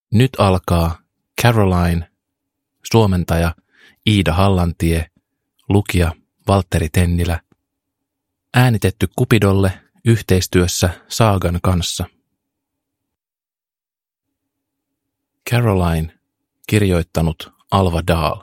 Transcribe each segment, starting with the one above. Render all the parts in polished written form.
Nyt alkaa Caroline, suomentaja Iida Hallantie, lukija Valtteri Tennilä. Äänitetty Cupidolle yhteistyössä Saagan kanssa. Caroline, kirjoittanut Alva Dahl.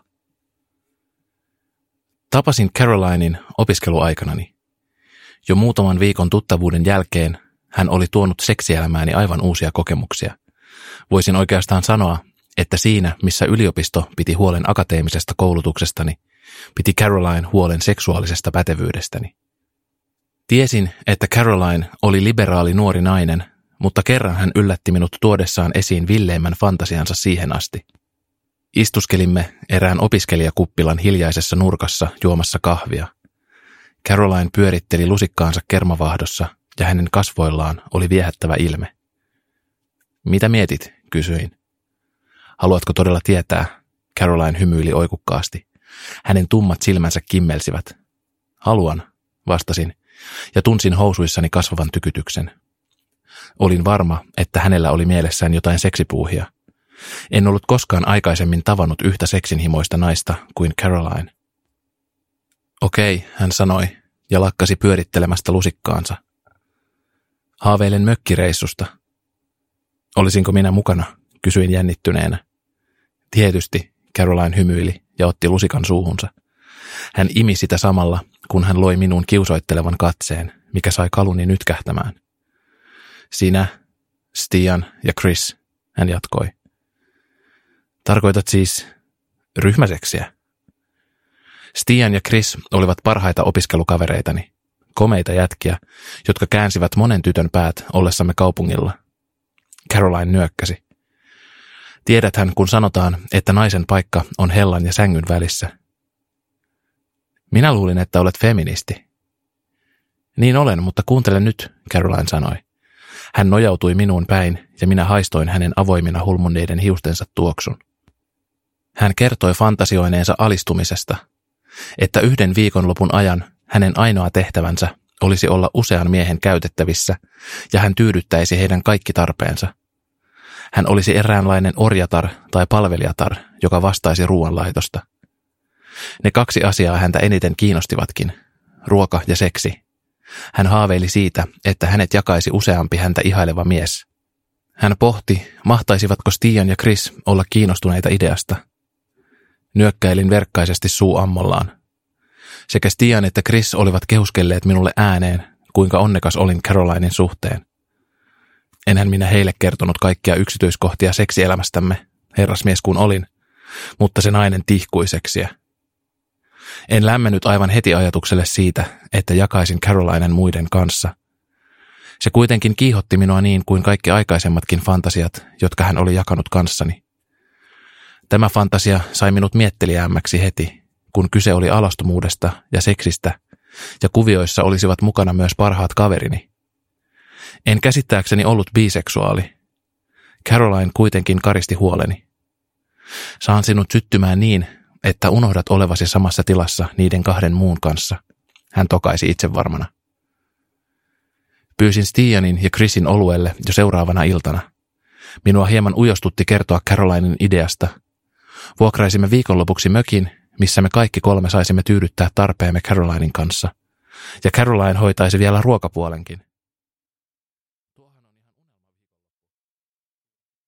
Tapasin Carolinen opiskeluaikanani. Jo muutaman viikon tuttavuuden jälkeen hän oli tuonut seksielämääni aivan uusia kokemuksia. Voisin oikeastaan sanoa, että siinä, missä yliopisto piti huolen akateemisesta koulutuksestani, piti Caroline huolen seksuaalisesta pätevyydestäni. Tiesin, että Caroline oli liberaali nuori nainen, mutta kerran hän yllätti minut tuodessaan esiin villeimmän fantasiansa siihen asti. Istuskelimme erään opiskelijakuppilan hiljaisessa nurkassa juomassa kahvia. Caroline pyöritteli lusikkaansa kermavahdossa ja hänen kasvoillaan oli viehättävä ilme. Mitä mietit, kysyin. Haluatko todella tietää? Caroline hymyili oikukkaasti. Hänen tummat silmänsä kimmelsivät. Haluan, vastasin, ja tunsin housuissani kasvavan tykytyksen. Olin varma, että hänellä oli mielessään jotain seksipuuhia. En ollut koskaan aikaisemmin tavannut yhtä seksinhimoista naista kuin Caroline. Okei, hän sanoi, ja lakkasi pyörittelemästä lusikkaansa. Haaveilen mökkireissusta. Olisinko minä mukana, kysyin jännittyneenä. Tietysti, Caroline hymyili ja otti lusikan suuhunsa. Hän imi sitä samalla, kun hän loi minuun kiusoittelevan katseen, mikä sai kaluni nytkähtämään. Sinä, Stian ja Chris, hän jatkoi. Tarkoitat siis ryhmäseksiä? Stian ja Chris olivat parhaita opiskelukavereitani, komeita jätkiä, jotka käänsivät monen tytön päät ollessamme kaupungilla. Caroline nyökkäsi. Tiedäthän, kun sanotaan, että naisen paikka on hellan ja sängyn välissä. Minä luulin, että olet feministi. Niin olen, mutta kuuntele nyt, Caroline sanoi. Hän nojautui minuun päin ja minä haistoin hänen avoimina hulmunneiden hiustensa tuoksun. Hän kertoi fantasioineensa alistumisesta, että yhden viikonlopun ajan hänen ainoa tehtävänsä olisi olla usean miehen käytettävissä ja hän tyydyttäisi heidän kaikki tarpeensa. Hän olisi eräänlainen orjatar tai palvelijatar, joka vastaisi ruoanlaitosta. Ne kaksi asiaa häntä eniten kiinnostivatkin, ruoka ja seksi. Hän haaveili siitä, että hänet jakaisi useampi häntä ihaileva mies. Hän pohti, mahtaisivatko Stian ja Chris olla kiinnostuneita ideasta. Nyökkäilin verkkaisesti suu ammollaan. Sekä Stian että Chris olivat kehuskelleet minulle ääneen, kuinka onnekas olin Carolinen suhteen. Enhän minä heille kertonut kaikkia yksityiskohtia seksielämästämme, herrasmies kun olin, mutta se nainen tihkui seksiä. En lämmennyt aivan heti ajatukselle siitä, että jakaisin Carolinen muiden kanssa. Se kuitenkin kiihotti minua niin kuin kaikki aikaisemmatkin fantasiat, jotka hän oli jakanut kanssani. Tämä fantasia sai minut mietteliäämmäksi heti, kun kyse oli alastomuudesta ja seksistä, ja kuvioissa olisivat mukana myös parhaat kaverini. En käsittääkseni ollut biseksuaali. Caroline kuitenkin karisti huoleni. Saan sinut syttymään niin, että unohdat olevasi samassa tilassa niiden kahden muun kanssa, hän tokaisi itsevarmana. Pyysin Stianin ja Chrisin oluelle jo seuraavana iltana. Minua hieman ujostutti kertoa Carolinen ideasta. Vuokraisimme viikonlopuksi mökin, missä me kaikki kolme saisimme tyydyttää tarpeemme Carolinen kanssa. Ja Caroline hoitaisi vielä ruokapuolenkin.